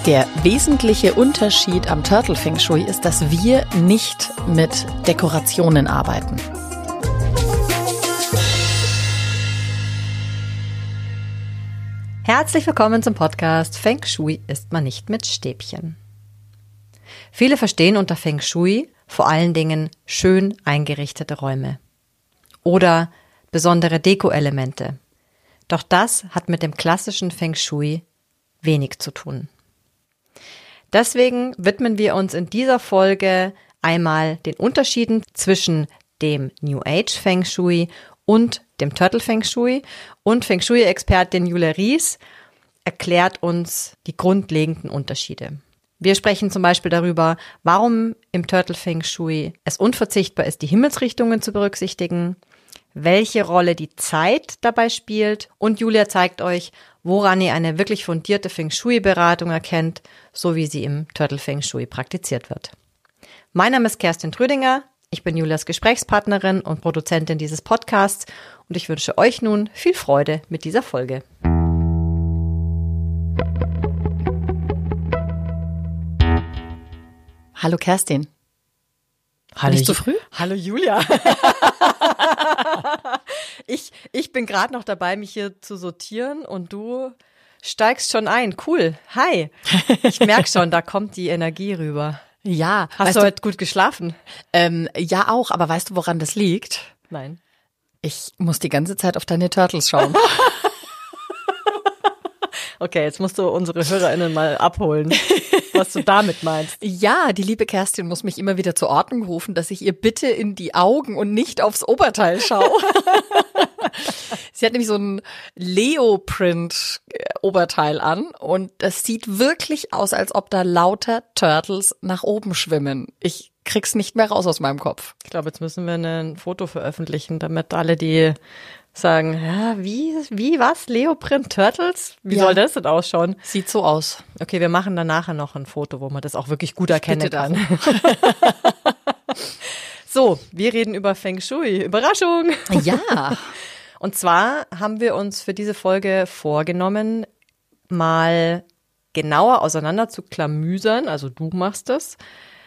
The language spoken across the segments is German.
Der wesentliche Unterschied am Turtle Feng Shui ist, dass wir nicht mit Dekorationen arbeiten. Herzlich willkommen zum Podcast Feng Shui isst man nicht mit Stäbchen. Viele verstehen unter Feng Shui vor allen Dingen schön eingerichtete Räume oder besondere Deko-Elemente. Doch das hat mit dem klassischen Feng Shui wenig zu tun. Deswegen widmen wir uns in dieser Folge einmal den Unterschieden zwischen dem New Age Feng Shui und dem Turtle Feng Shui, und Feng Shui-Expertin Julia Ries erklärt uns die grundlegenden Unterschiede. Wir sprechen zum Beispiel darüber, warum im Turtle Feng Shui es unverzichtbar ist, die Himmelsrichtungen zu berücksichtigen, welche Rolle die Zeit dabei spielt, und Julia zeigt euch, woran ihr eine wirklich fundierte Feng Shui-Beratung erkennt, so wie sie im Turtle Feng Shui praktiziert wird. Mein Name ist Kerstin Trödinger, ich bin Julias Gesprächspartnerin und Produzentin dieses Podcasts und ich wünsche euch nun viel Freude mit dieser Folge. Hallo Kerstin. Hallo, nicht zu früh? Hallo Julia. Ich bin gerade noch dabei, mich hier zu sortieren und du steigst schon ein. Cool. Hi. Ich merke schon, da kommt die Energie rüber. Ja. Hast du heute gut geschlafen? Ja auch, aber weißt du, woran das liegt? Nein. Ich muss die ganze Zeit auf deine Turtles schauen. Okay, jetzt musst du unsere HörerInnen mal abholen, was du damit meinst. Ja, die liebe Kerstin muss mich immer wieder zur Ordnung rufen, dass ich ihr bitte in die Augen und nicht aufs Oberteil schaue. Sie hat nämlich so ein Leoprint-Oberteil an und das sieht wirklich aus, als ob da lauter Turtles nach oben schwimmen. Ich krieg's nicht mehr raus aus meinem Kopf. Ich glaube, jetzt müssen wir ein Foto veröffentlichen, damit alle, die sagen, ja, wie, was? Leoprint Turtles? Wie soll das denn ausschauen? Sieht so aus. Okay, wir machen dann nachher noch ein Foto, wo man das auch wirklich gut erkennen kann. So, wir reden über Feng Shui. Überraschung! Ja. Und zwar haben wir uns für diese Folge vorgenommen, mal genauer auseinander zu klamüsern, also du machst das.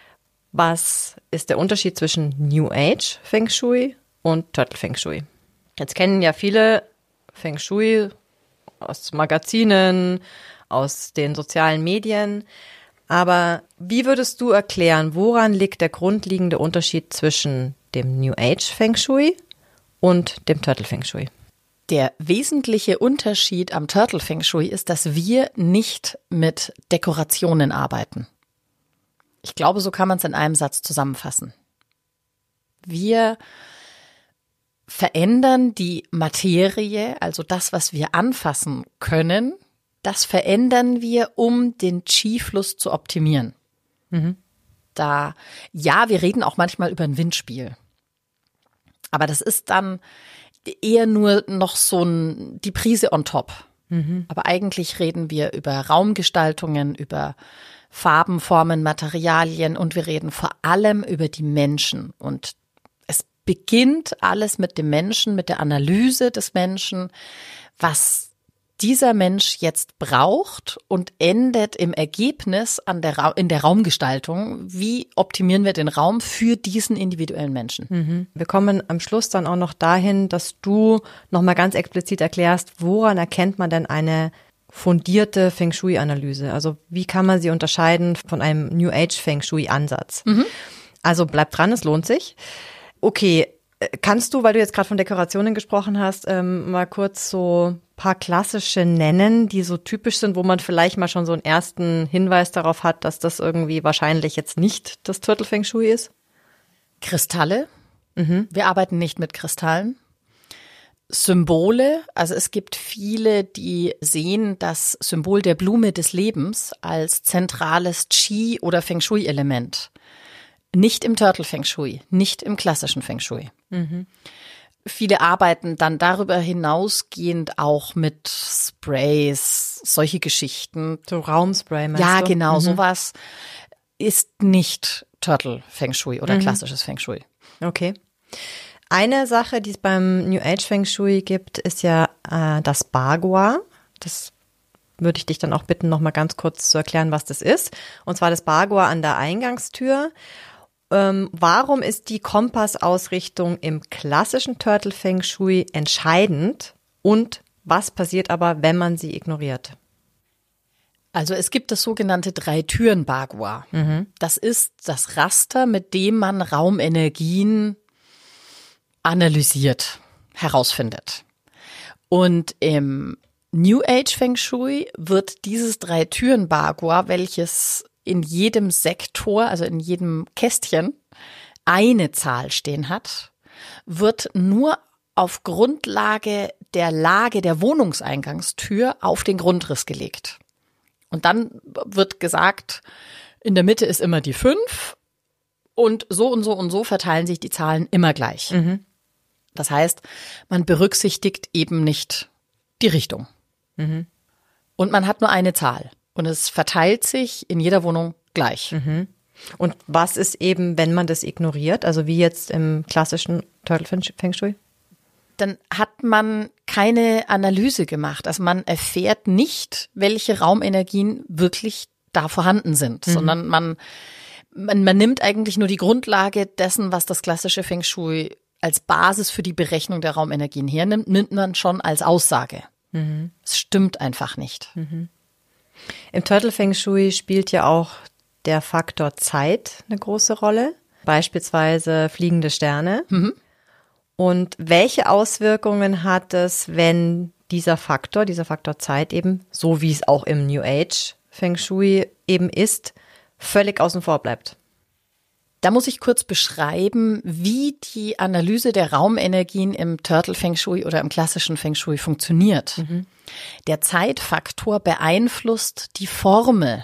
Was ist der Unterschied zwischen New Age Feng Shui und Turtle Feng Shui? Jetzt kennen ja viele Feng Shui aus Magazinen, aus den sozialen Medien. Aber wie würdest du erklären, woran liegt der grundlegende Unterschied zwischen dem New Age Feng Shui und dem Turtle Feng Shui? Der wesentliche Unterschied am Turtle Feng Shui ist, dass wir nicht mit Dekorationen arbeiten. Ich glaube, so kann man es in einem Satz zusammenfassen. Wir verändern die Materie, also das, was wir anfassen können, das verändern wir, um den Qi-Fluss zu optimieren. Wir reden auch manchmal über ein Windspiel. Aber das ist dann eher nur noch so die Prise on top. Aber eigentlich reden wir über Raumgestaltungen, über Farben, Formen, Materialien und wir reden vor allem über die Menschen. Und es beginnt alles mit dem Menschen, mit der Analyse des Menschen, was dieser Mensch jetzt braucht und endet im Ergebnis in der Raumgestaltung. Wie optimieren wir den Raum für diesen individuellen Menschen? Wir kommen am Schluss dann auch noch dahin, dass du nochmal ganz explizit erklärst, woran erkennt man denn eine fundierte Feng Shui-Analyse? Also wie kann man sie unterscheiden von einem New Age Feng Shui-Ansatz? Also bleib dran, es lohnt sich. Okay, kannst du, weil du jetzt gerade von Dekorationen gesprochen hast, mal kurz so ein paar klassische nennen, die so typisch sind, wo man vielleicht mal schon so einen ersten Hinweis darauf hat, dass das irgendwie wahrscheinlich jetzt nicht das Turtle Feng Shui ist? Kristalle. Wir arbeiten nicht mit Kristallen. Symbole, also es gibt viele, die sehen das Symbol der Blume des Lebens als zentrales Qi- oder Feng Shui-Element. Nicht im Turtle Feng Shui, nicht im klassischen Feng Shui. Viele arbeiten dann darüber hinausgehend auch mit Sprays, solche Geschichten. So Raumspray, meinst du? Ja, genau, sowas ist nicht Turtle Feng Shui oder klassisches Feng Shui. Okay. Eine Sache, die es beim New Age Feng Shui gibt, ist ja das Bagua. Das würde ich dich dann auch bitten, noch mal ganz kurz zu erklären, was das ist. Und zwar das Bagua an der Eingangstür. Warum ist die Kompassausrichtung im klassischen Turtle Feng Shui entscheidend? Und was passiert aber, wenn man sie ignoriert? Also es gibt das sogenannte Drei-Türen-Bagua. Das ist das Raster, mit dem man Raumenergien analysiert, herausfindet. Und im New Age Feng Shui wird dieses Drei-Türen-Bagua, welches in jedem Sektor, also in jedem Kästchen, eine Zahl stehen hat, wird nur auf Grundlage der Lage der Wohnungseingangstür auf den Grundriss gelegt. Und dann wird gesagt, in der Mitte ist immer die 5 und so und so und so verteilen sich die Zahlen immer gleich. Das heißt, man berücksichtigt eben nicht die Richtung. Und man hat nur eine Zahl und es verteilt sich in jeder Wohnung gleich. Und was ist eben, wenn man das ignoriert, also wie jetzt im klassischen Turtle Feng Shui? Dann hat man keine Analyse gemacht. Also man erfährt nicht, welche Raumenergien wirklich da vorhanden sind, sondern man nimmt eigentlich nur die Grundlage dessen, was das klassische Feng Shui als Basis für die Berechnung der Raumenergien hernimmt, nimmt man schon als Aussage. Es stimmt einfach nicht. Im Turtle Feng Shui spielt ja auch der Faktor Zeit eine große Rolle, beispielsweise fliegende Sterne. Und welche Auswirkungen hat es, wenn dieser Faktor Zeit eben, so wie es auch im New Age Feng Shui eben ist, völlig außen vor bleibt? Da muss ich kurz beschreiben, wie die Analyse der Raumenergien im Turtle Feng Shui oder im klassischen Feng Shui funktioniert. Der Zeitfaktor beeinflusst die Formel,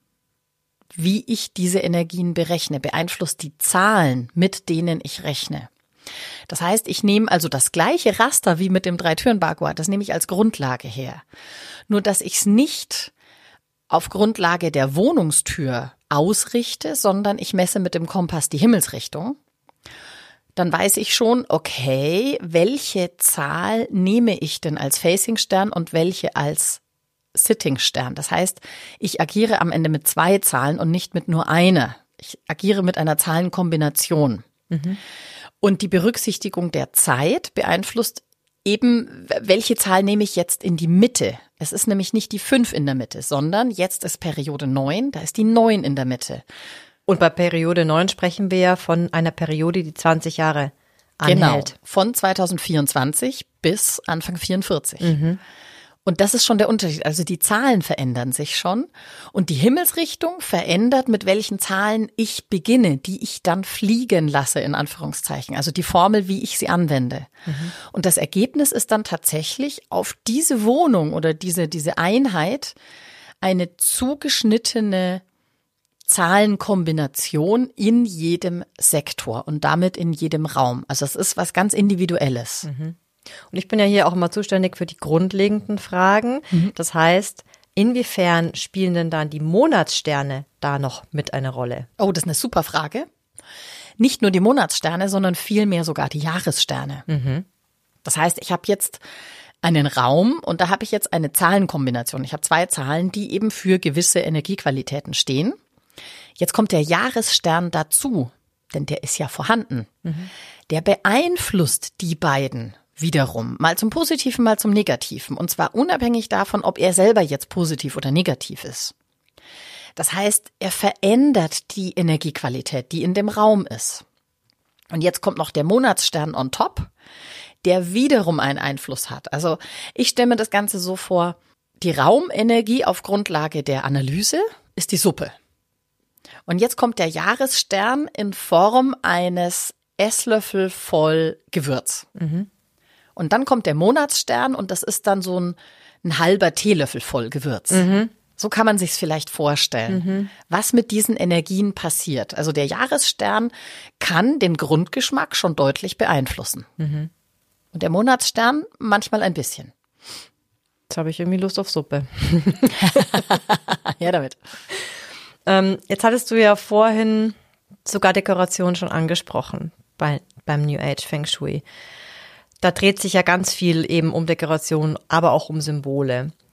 wie ich diese Energien berechne, beeinflusst die Zahlen, mit denen ich rechne. Das heißt, ich nehme also das gleiche Raster wie mit dem Drei-Türen-Bagua, das nehme ich als Grundlage her. Nur, dass ich es nicht auf Grundlage der Wohnungstür ausrichte, sondern ich messe mit dem Kompass die Himmelsrichtung. Dann weiß ich schon, okay, welche Zahl nehme ich denn als Facing-Stern und welche als Sitting-Stern. Das heißt, ich agiere am Ende mit 2 Zahlen und nicht mit nur einer. Ich agiere mit einer Zahlenkombination. Und die Berücksichtigung der Zeit beeinflusst eben, welche Zahl nehme ich jetzt in die Mitte. Es ist nämlich nicht die 5 in der Mitte, sondern jetzt ist Periode 9, da ist die 9 in der Mitte. Und bei Periode 9 sprechen wir ja von einer Periode, die 20 Jahre anhält. Genau, von 2024 bis Anfang 44. Und das ist schon der Unterschied. Also die Zahlen verändern sich schon und die Himmelsrichtung verändert, mit welchen Zahlen ich beginne, die ich dann fliegen lasse, in Anführungszeichen. Also die Formel, wie ich sie anwende. Und das Ergebnis ist dann tatsächlich auf diese Wohnung oder diese Einheit eine zugeschnittene Zahlenkombination in jedem Sektor und damit in jedem Raum. Also es ist was ganz Individuelles. Und ich bin ja hier auch immer zuständig für die grundlegenden Fragen. Das heißt, inwiefern spielen denn dann die Monatssterne da noch mit eine Rolle? Oh, das ist eine super Frage. Nicht nur die Monatssterne, sondern vielmehr sogar die Jahressterne. Das heißt, ich habe jetzt einen Raum und da habe ich jetzt eine Zahlenkombination. Ich habe 2 Zahlen, die eben für gewisse Energiequalitäten stehen. Jetzt kommt der Jahresstern dazu, denn der ist ja vorhanden. Der beeinflusst die beiden wiederum, mal zum Positiven, mal zum Negativen. Und zwar unabhängig davon, ob er selber jetzt positiv oder negativ ist. Das heißt, er verändert die Energiequalität, die in dem Raum ist. Und jetzt kommt noch der Monatsstern on top, der wiederum einen Einfluss hat. Also ich stelle mir das Ganze so vor, die Raumenergie auf Grundlage der Analyse ist die Suppe. Und jetzt kommt der Jahresstern in Form eines Esslöffel voll Gewürz. Und dann kommt der Monatsstern und das ist dann so ein halber Teelöffel voll Gewürz. So kann man sich's vielleicht vorstellen, was mit diesen Energien passiert. Also der Jahresstern kann den Grundgeschmack schon deutlich beeinflussen. Und der Monatsstern manchmal ein bisschen. Jetzt habe ich irgendwie Lust auf Suppe. Ja, damit. Jetzt hattest du ja vorhin sogar Dekoration schon angesprochen beim New Age Feng Shui. Da dreht sich ja ganz viel eben um Dekoration, aber auch um Symbole.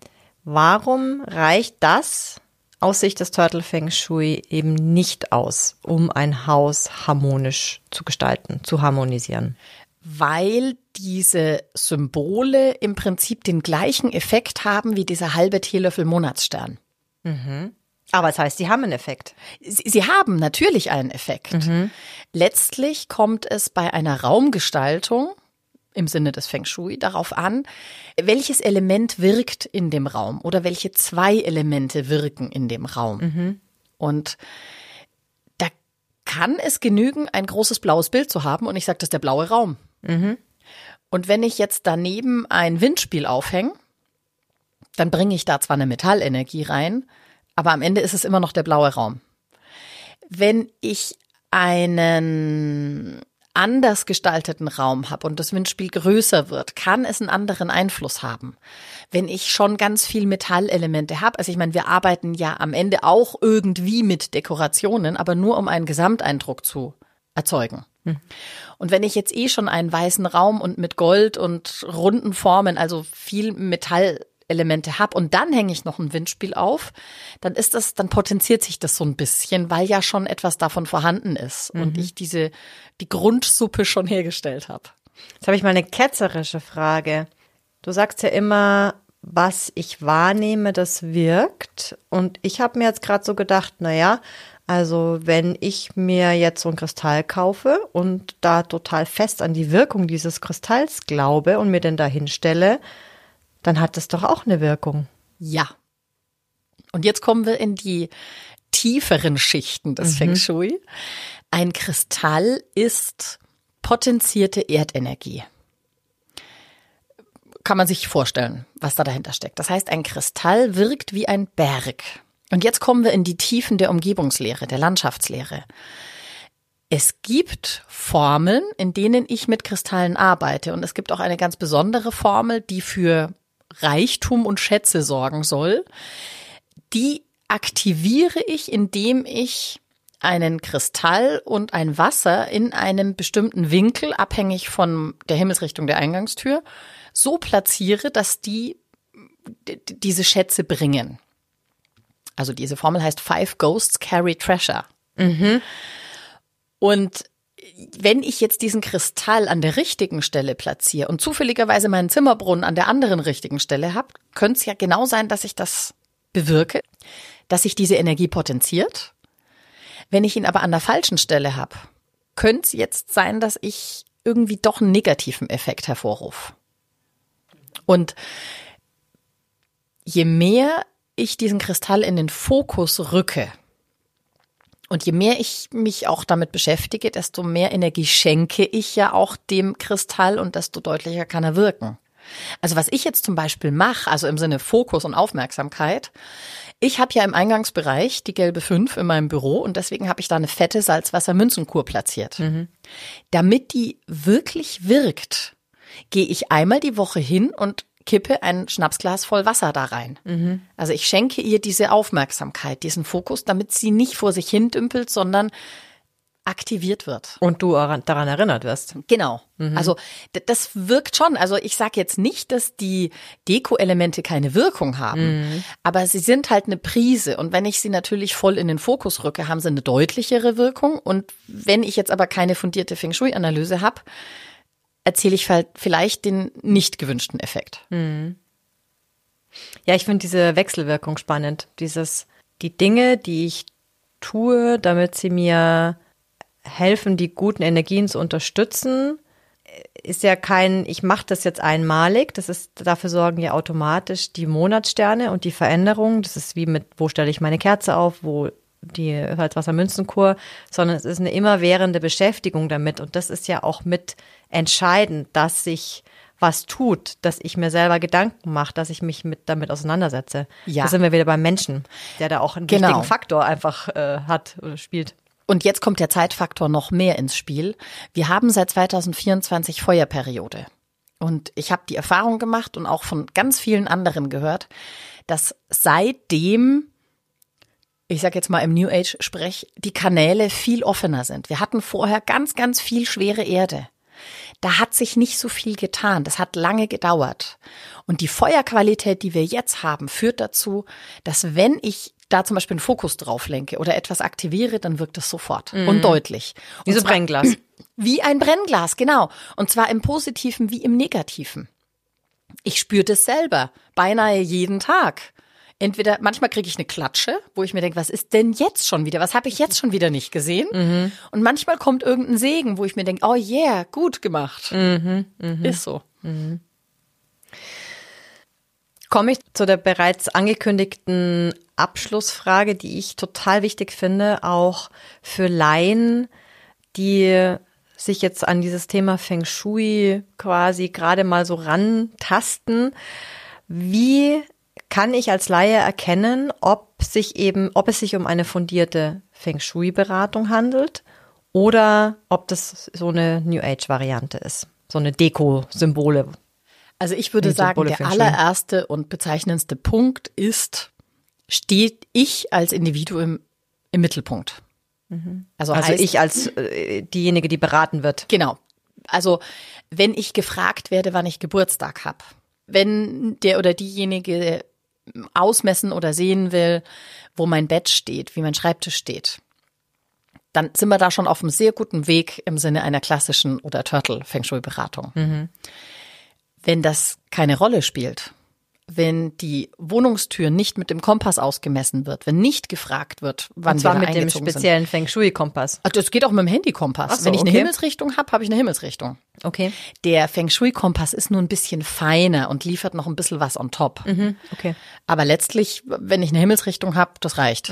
Warum reicht das aus Sicht des Turtle Feng Shui eben nicht aus, um ein Haus harmonisch zu gestalten, zu harmonisieren? Weil diese Symbole im Prinzip den gleichen Effekt haben wie dieser halbe Teelöffel Monatsstern. Aber das heißt, sie haben einen Effekt. Sie haben natürlich einen Effekt. Letztlich kommt es bei einer Raumgestaltung im Sinne des Feng Shui darauf an, welches Element wirkt in dem Raum oder welche zwei Elemente wirken in dem Raum. Und da kann es genügen, ein großes blaues Bild zu haben und ich sage, das ist der blaue Raum. Und wenn ich jetzt daneben ein Windspiel aufhänge, dann bringe ich da zwar eine Metallenergie rein, aber am Ende ist es immer noch der blaue Raum. Wenn ich einen anders gestalteten Raum habe und das Windspiel größer wird, kann es einen anderen Einfluss haben. Wenn ich schon ganz viel Metallelemente habe, also ich meine, wir arbeiten ja am Ende auch irgendwie mit Dekorationen, aber nur um einen Gesamteindruck zu erzeugen. Und wenn ich jetzt schon einen weißen Raum und mit Gold und runden Formen, also viel Metallelemente habe und dann hänge ich noch ein Windspiel auf, dann potenziert sich das so ein bisschen, weil ja schon etwas davon vorhanden ist und ich die Grundsuppe schon hergestellt habe. Jetzt habe ich mal eine ketzerische Frage. Du sagst ja immer, was ich wahrnehme, das wirkt. Und ich habe mir jetzt gerade so gedacht, naja, also wenn ich mir jetzt so ein Kristall kaufe und da total fest an die Wirkung dieses Kristalls glaube und mir den da hinstelle, dann hat das doch auch eine Wirkung. Ja. Und jetzt kommen wir in die tieferen Schichten des Feng Shui. Ein Kristall ist potenzierte Erdenergie. Kann man sich vorstellen, was da dahinter steckt. Das heißt, ein Kristall wirkt wie ein Berg. Und jetzt kommen wir in die Tiefen der Umgebungslehre, der Landschaftslehre. Es gibt Formeln, in denen ich mit Kristallen arbeite. Und es gibt auch eine ganz besondere Formel, die für Reichtum und Schätze sorgen soll. Die aktiviere ich, indem ich einen Kristall und ein Wasser in einem bestimmten Winkel, abhängig von der Himmelsrichtung der Eingangstür, so platziere, dass die diese Schätze bringen. Also diese Formel heißt 5 Ghosts Carry Treasure. Und wenn ich jetzt diesen Kristall an der richtigen Stelle platziere und zufälligerweise meinen Zimmerbrunnen an der anderen richtigen Stelle habe, könnte es ja genau sein, dass ich das bewirke, dass sich diese Energie potenziert. Wenn ich ihn aber an der falschen Stelle habe, könnte es jetzt sein, dass ich irgendwie doch einen negativen Effekt hervorrufe. Und je mehr ich diesen Kristall in den Fokus rücke und je mehr ich mich auch damit beschäftige, desto mehr Energie schenke ich ja auch dem Kristall und desto deutlicher kann er wirken. Also was ich jetzt zum Beispiel mache, also im Sinne Fokus und Aufmerksamkeit, ich habe ja im Eingangsbereich die gelbe 5 in meinem Büro und deswegen habe ich da eine fette Salzwasser-Münzenkur platziert. Damit die wirklich wirkt, gehe ich einmal die Woche hin und kippe ein Schnapsglas voll Wasser da rein. Also ich schenke ihr diese Aufmerksamkeit, diesen Fokus, damit sie nicht vor sich hin dümpelt, sondern aktiviert wird. Und du daran erinnert wirst. Genau. Also das wirkt schon. Also ich sage jetzt nicht, dass die Deko-Elemente keine Wirkung haben, aber sie sind halt eine Prise. Und wenn ich sie natürlich voll in den Fokus rücke, haben sie eine deutlichere Wirkung. Und wenn ich jetzt aber keine fundierte Feng Shui-Analyse habe, erzähle ich vielleicht den nicht gewünschten Effekt. Ja, ich finde diese Wechselwirkung spannend. Die Dinge, die ich tue, damit sie mir helfen, die guten Wo zu unterstützen, ist ja ich mache das jetzt einmalig. Dafür sorgen ja automatisch die Monatssterne und die Veränderungen. Das ist wie wo stelle ich meine Kerze auf, wo die Salzwasser-Münzenkur, sondern es ist eine immerwährende Beschäftigung damit. Und das ist ja auch mit entscheidend, dass sich was tut, dass ich mir selber Gedanken mache, dass ich mich damit auseinandersetze. Ja. Da sind wir wieder beim Menschen, der da auch einen wichtigen Faktor einfach hat oder spielt. Und jetzt kommt der Zeitfaktor noch mehr ins Spiel. Wir haben seit 2024 Feuerperiode. Und ich habe die Erfahrung gemacht und auch von ganz vielen anderen gehört, dass seitdem, ich sage jetzt mal im New Age Sprech, die Kanäle viel offener sind. Wir hatten vorher ganz, ganz viel schwere Erde. da hat sich nicht so viel getan. Das hat lange gedauert. Und die Feuerqualität, die wir jetzt haben, führt dazu, dass wenn ich da zum Beispiel einen Fokus drauf lenke oder etwas aktiviere, dann wirkt es sofort und deutlich. Wie so ein Brennglas. Wie ein Brennglas, genau. Und zwar im Positiven wie im Negativen. Ich spüre das selber, beinahe jeden Tag. Entweder, manchmal kriege ich eine Klatsche, wo ich mir denke, was ist denn jetzt schon wieder? Was habe ich jetzt schon wieder nicht gesehen? Und manchmal kommt irgendein Segen, wo ich mir denke, oh yeah, gut gemacht. Ist so. Komme ich zu der bereits angekündigten Abschlussfrage, die ich total wichtig finde, auch für Laien, die sich jetzt an dieses Thema Feng Shui quasi gerade mal so rantasten. Wie kann ich als Laie erkennen, ob es sich um eine fundierte Feng Shui-Beratung handelt oder ob das so eine New Age-Variante ist, so eine Deko-Symbole? Also ich würde sagen, der allererste und bezeichnendste Punkt ist, steht ich als Individuum im Mittelpunkt. Also heißt, ich als diejenige, die beraten wird. Genau. Also wenn ich gefragt werde, wann ich Geburtstag habe, wenn der oder diejenige ausmessen oder sehen will, wo mein Bett steht, wie mein Schreibtisch steht, dann sind wir da schon auf einem sehr guten Weg im Sinne einer klassischen oder Turtle-Feng-Shui-Beratung. Wenn das keine Rolle spielt, wenn die Wohnungstür nicht mit dem Kompass ausgemessen wird, wenn nicht gefragt wird, wann wir eingezogen sind. Und zwar mit dem speziellen Feng Shui-Kompass. Das geht auch mit dem Handy-Kompass. So, wenn ich eine Himmelsrichtung habe, habe ich eine Himmelsrichtung. Okay. Der Feng Shui-Kompass ist nur ein bisschen feiner und liefert noch ein bisschen was on top. Okay. Aber letztlich, wenn ich eine Himmelsrichtung habe, das reicht.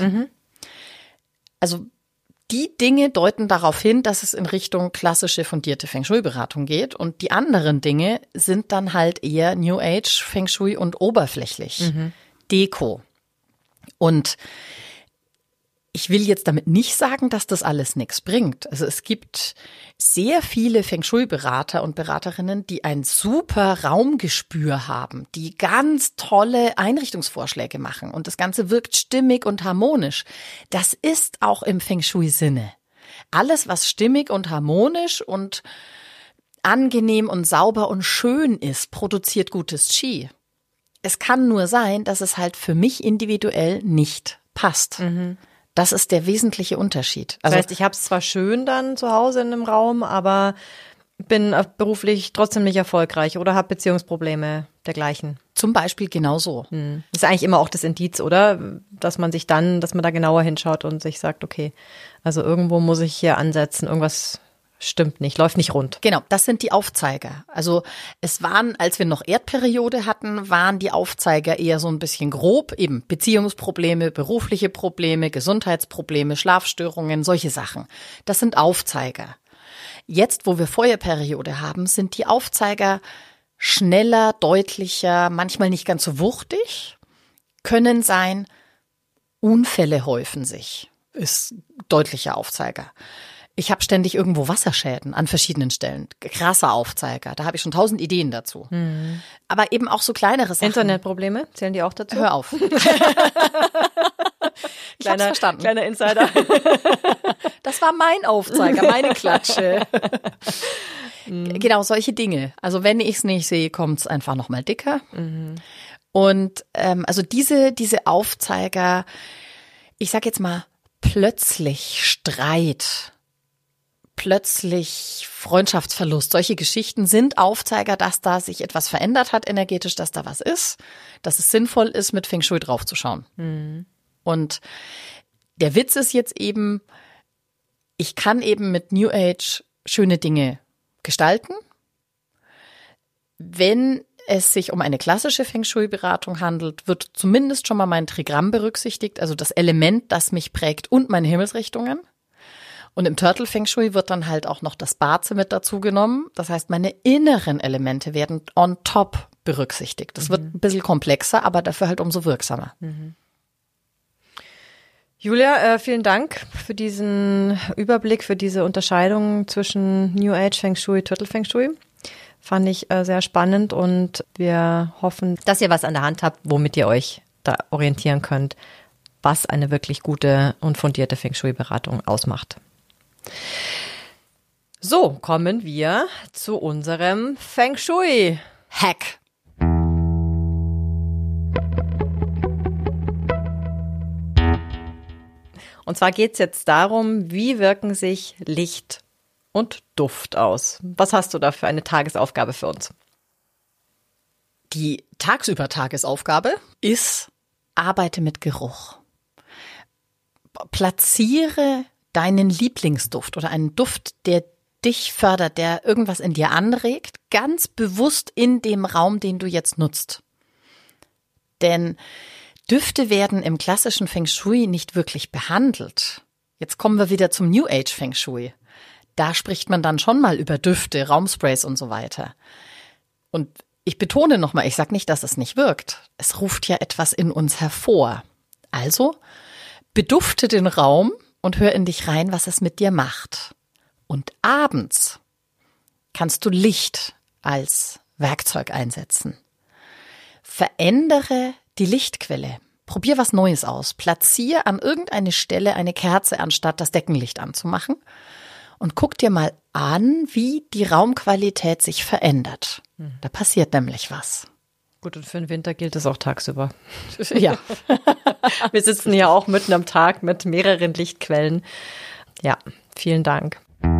Also die Dinge deuten darauf hin, dass es in Richtung klassische fundierte Feng Shui-Beratung geht. Und die anderen Dinge sind dann halt eher New Age, Feng Shui und oberflächlich. Deko. Und ich will jetzt damit nicht sagen, dass das alles nichts bringt. Also es gibt sehr viele Feng Shui-Berater und Beraterinnen, die ein super Raumgespür haben, die ganz tolle Einrichtungsvorschläge machen und das Ganze wirkt stimmig und harmonisch. Das ist auch im Feng Shui-Sinne. Alles, was stimmig und harmonisch und angenehm und sauber und schön ist, produziert gutes Qi. Es kann nur sein, dass es halt für mich individuell nicht passt. Das ist der wesentliche Unterschied. Also, das heißt, ich habe es zwar schön dann zu Hause in einem Raum, aber bin beruflich trotzdem nicht erfolgreich oder habe Beziehungsprobleme dergleichen. Zum Beispiel genau so. Das ist eigentlich immer auch das Indiz, oder? Dass man da genauer hinschaut und sich sagt, okay, also irgendwo muss ich hier ansetzen, irgendwas stimmt nicht, läuft nicht rund. Genau, das sind die Aufzeiger. Also es waren, als wir noch Erdperiode hatten, waren die Aufzeiger eher so ein bisschen grob, eben Beziehungsprobleme, berufliche Probleme, Gesundheitsprobleme, Schlafstörungen, solche Sachen. Das sind Aufzeiger. Jetzt, wo wir Feuerperiode haben, sind die Aufzeiger schneller, deutlicher, manchmal nicht ganz so wuchtig, können sein, Unfälle häufen sich, ist deutlicher Aufzeiger. Ich habe ständig irgendwo Wasserschäden an verschiedenen Stellen. Krasser Aufzeiger. Da habe ich schon 1000 Ideen dazu. Aber eben auch so kleinere Sachen. Internetprobleme, zählen die auch dazu? Hör auf. Ich hab's verstanden. Kleiner Insider. Das war mein Aufzeiger, meine Klatsche. Genau, solche Dinge. Also wenn ich es nicht sehe, kommt es einfach noch mal dicker. Und also diese Aufzeiger, ich sag jetzt mal, plötzlich Streit, plötzlich Freundschaftsverlust. Solche Geschichten sind Aufzeiger, dass da sich etwas verändert hat energetisch, dass da was ist, dass es sinnvoll ist, mit Feng Shui draufzuschauen. Und der Witz ist jetzt eben, ich kann eben mit New Age schöne Dinge gestalten. Wenn es sich um eine klassische Feng Shui-Beratung handelt, wird zumindest schon mal mein Trigramm berücksichtigt, also das Element, das mich prägt und meine Himmelsrichtungen. Und im Turtle Feng Shui wird dann halt auch noch das Bazi mit dazu genommen. Das heißt, meine inneren Elemente werden on top berücksichtigt. Das wird ein bisschen komplexer, aber dafür halt umso wirksamer. Julia, vielen Dank für diesen Überblick, für diese Unterscheidung zwischen New Age Feng Shui, Turtle Feng Shui. Fand ich sehr spannend und wir hoffen, dass ihr was an der Hand habt, womit ihr euch da orientieren könnt, was eine wirklich gute und fundierte Feng Shui-Beratung ausmacht. So, kommen wir zu unserem Feng Shui-Hack. Und zwar geht es jetzt darum, wie wirken sich Licht und Duft aus. Was hast du da für eine Tagesaufgabe für uns? Die Tagesüber-Tagesaufgabe ist, arbeite mit Geruch. Platziere deinen Lieblingsduft oder einen Duft, der dich fördert, der irgendwas in dir anregt, ganz bewusst in dem Raum, den du jetzt nutzt. Denn Düfte werden im klassischen Feng Shui nicht wirklich behandelt. Jetzt kommen wir wieder zum New Age Feng Shui. Da spricht man dann schon mal über Düfte, Raumsprays und so weiter. Und ich betone nochmal, ich sage nicht, dass es nicht wirkt. Es ruft ja etwas in uns hervor. Also bedufte den Raum und hör in dich rein, was es mit dir macht. Und abends kannst du Licht als Werkzeug einsetzen. Verändere die Lichtquelle. Probier was Neues aus. Platziere an irgendeine Stelle eine Kerze, anstatt das Deckenlicht anzumachen. Und guck dir mal an, wie die Raumqualität sich verändert. Da passiert nämlich was. Gut, und für den Winter gilt es auch tagsüber. Ja. Wir sitzen ja auch mitten am Tag mit mehreren Lichtquellen. Ja, vielen Dank.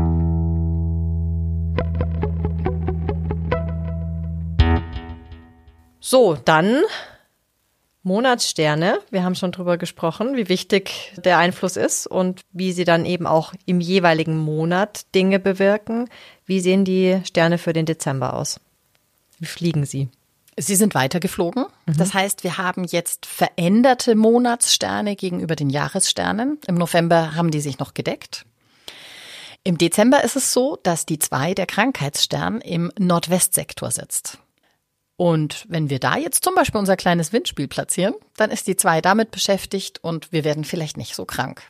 So, dann Monatssterne. Wir haben schon drüber gesprochen, wie wichtig der Einfluss ist und wie sie dann eben auch im jeweiligen Monat Dinge bewirken. Wie sehen die Sterne für den Dezember aus? Wie fliegen sie? Sie sind weitergeflogen. Das heißt, wir haben jetzt veränderte Monatssterne gegenüber den Jahressternen. Im November haben die sich noch gedeckt. Im Dezember ist es so, dass die 2, der Krankheitsstern, im Nordwestsektor sitzt. Und wenn wir da jetzt zum Beispiel unser kleines Windspiel platzieren, dann ist die 2 damit beschäftigt und wir werden vielleicht nicht so krank.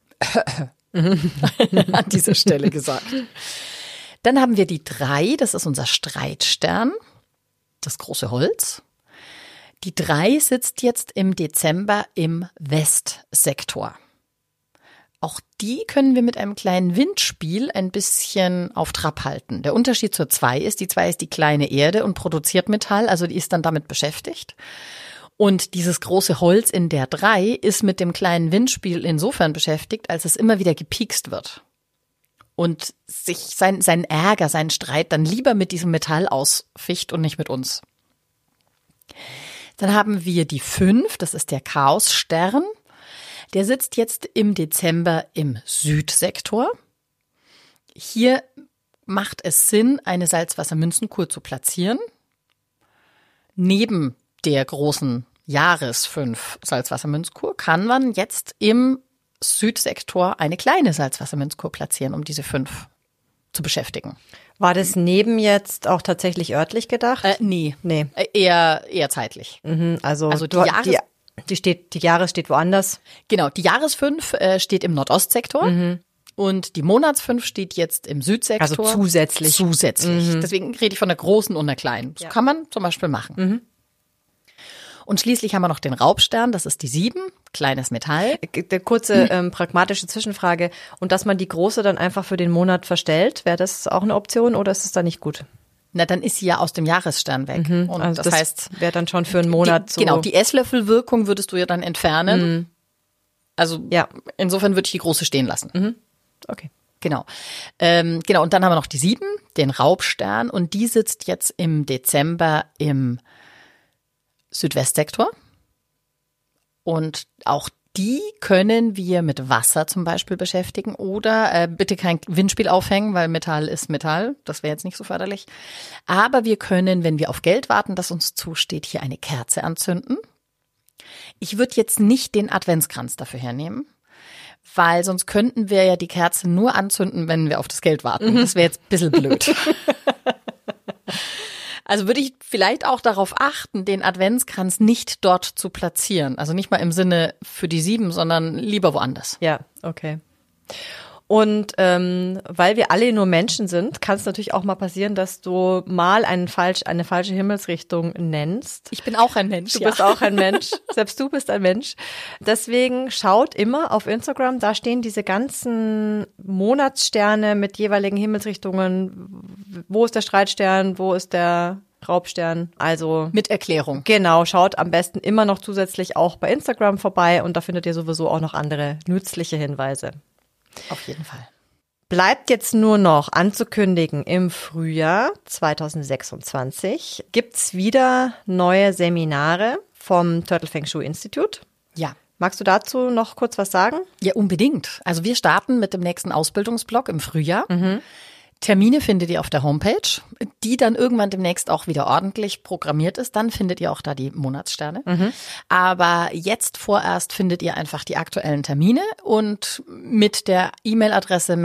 An dieser Stelle gesagt. Dann haben wir die 3, das ist unser Streitstern, das große Holz. Die 3 sitzt jetzt im Dezember im Westsektor. Auch die können wir mit einem kleinen Windspiel ein bisschen auf Trab halten. Der Unterschied zur 2 ist, die 2 ist die kleine Erde und produziert Metall, also die ist dann damit beschäftigt. Und dieses große Holz in der 3 ist mit dem kleinen Windspiel insofern beschäftigt, als es immer wieder gepiekst wird. Und sich sein Ärger, seinen Streit dann lieber mit diesem Metall ausficht und nicht mit uns. Dann haben wir die 5, das ist der Chaosstern. Der sitzt jetzt im Dezember im Südsektor. Hier macht es Sinn, eine Salzwassermünzenkur zu platzieren. Neben der großen Jahres-5 Salzwassermünzkur kann man jetzt im Südsektor eine kleine Salzwassermünzkur platzieren, um diese 5 zu beschäftigen. War das neben jetzt auch tatsächlich örtlich gedacht? Nee. Eher zeitlich. Also die Jahres steht woanders. Genau, die Jahres-5 steht im Nordostsektor und die Monats-5 steht jetzt im Südsektor. Also zusätzlich. Deswegen rede ich von der großen und der kleinen. Das kann man zum Beispiel machen. Und schließlich haben wir noch den Raubstern, das ist die 7, kleines Metall. Der kurze pragmatische Zwischenfrage. Und dass man die große dann einfach für den Monat verstellt, wäre das auch eine Option oder ist es da nicht gut? Na, dann ist sie ja aus dem Jahresstern weg. Und also das heißt, wäre dann schon für einen Monat so. Genau, die Esslöffelwirkung würdest du ja dann entfernen. Also ja. Insofern würde ich die große stehen lassen. Okay. Genau. Und dann haben wir noch die 7, den Raubstern. Und die sitzt jetzt im Dezember im Südwestsektor. Und auch die können wir mit Wasser zum Beispiel beschäftigen oder bitte kein Windspiel aufhängen, weil Metall ist Metall. Das wäre jetzt nicht so förderlich. Aber wir können, wenn wir auf Geld warten, das uns zusteht, hier eine Kerze anzünden. Ich würde jetzt nicht den Adventskranz dafür hernehmen, weil sonst könnten wir ja die Kerze nur anzünden, wenn wir auf das Geld warten. Das wäre jetzt ein bisschen blöd. Also würde ich vielleicht auch darauf achten, den Adventskranz nicht dort zu platzieren. Also nicht mal im Sinne für die 7, sondern lieber woanders. Ja, okay. Und weil wir alle nur Menschen sind, kann es natürlich auch mal passieren, dass du mal eine falsche Himmelsrichtung nennst. Ich bin auch ein Mensch. Du bist auch ein Mensch. Selbst du bist ein Mensch. Deswegen schaut immer auf Instagram, da stehen diese ganzen Monatssterne mit jeweiligen Himmelsrichtungen. Wo ist der Streitstern? Wo ist der Raubstern? Also mit Erklärung. Genau, schaut am besten immer noch zusätzlich auch bei Instagram vorbei und da findet ihr sowieso auch noch andere nützliche Hinweise. Auf jeden Fall. Bleibt jetzt nur noch anzukündigen, im Frühjahr 2026 gibt's wieder neue Seminare vom Turtle Feng Shui Institute. Ja. Magst du dazu noch kurz was sagen? Ja, unbedingt. Also wir starten mit dem nächsten Ausbildungsblock im Frühjahr. Termine findet ihr auf der Homepage, die dann irgendwann demnächst auch wieder ordentlich programmiert ist. Dann findet ihr auch da die Monatssterne. Aber jetzt vorerst findet ihr einfach die aktuellen Termine und mit der E-Mail-Adresse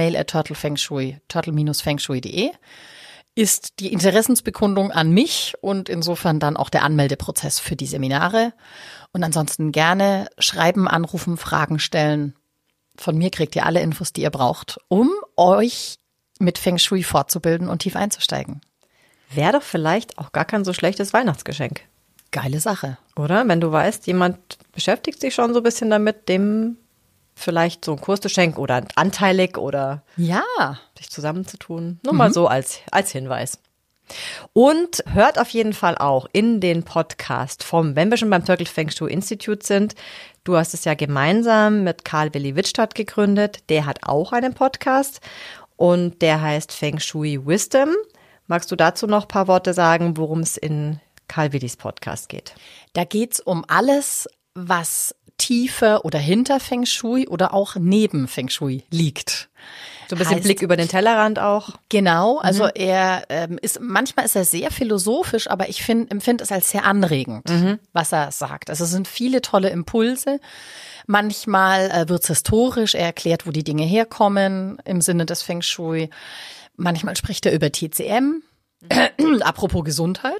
mail@turtle-fengshui.de ist die Interessensbekundung an mich und insofern dann auch der Anmeldeprozess für die Seminare. Und ansonsten gerne schreiben, anrufen, Fragen stellen. Von mir kriegt ihr alle Infos, die ihr braucht, um euch mit Feng Shui fortzubilden und tief einzusteigen. Wäre doch vielleicht auch gar kein so schlechtes Weihnachtsgeschenk. Geile Sache. Oder? Wenn du weißt, jemand beschäftigt sich schon so ein bisschen damit, dem vielleicht so einen Kurs zu schenken oder anteilig oder Ja. sich zusammenzutun. Nur mal so als Hinweis. Und hört auf jeden Fall auch in den Podcast wenn wir schon beim Turtle Feng Shui Institute sind. Du hast es ja gemeinsam mit Karl Willi Wittstadt gegründet. Der hat auch einen Podcast. Und der heißt Feng Shui Wisdom. Magst du dazu noch ein paar Worte sagen, worum es in Karl Willis Podcast geht? Da geht's um alles, was tiefer oder hinter Feng Shui oder auch neben Feng Shui liegt. So ein bisschen Blick über den Tellerrand auch. Genau, also manchmal ist er sehr philosophisch, aber ich empfinde es als sehr anregend, was er sagt. Also es sind viele tolle Impulse. Manchmal wird's historisch, er erklärt, wo die Dinge herkommen im Sinne des Feng Shui. Manchmal spricht er über TCM, apropos Gesundheit.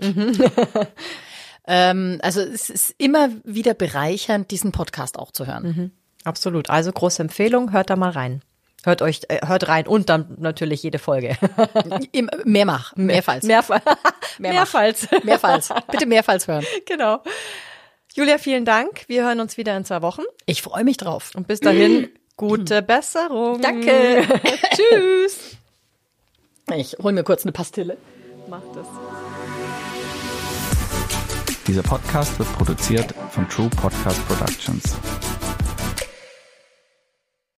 Also es ist immer wieder bereichernd, diesen Podcast auch zu hören. Absolut, also große Empfehlung, hört da mal rein. Hört rein und dann natürlich jede Folge. Mehrfalls. Mehrfalls. Bitte mehrfalls hören. Genau. Julia, vielen Dank. Wir hören uns wieder in 2 Wochen. Ich freue mich drauf. Und bis dahin, gute Besserung. Danke. Tschüss. Ich hole mir kurz eine Pastille. Mach das. Dieser Podcast wird produziert von True Podcast Productions.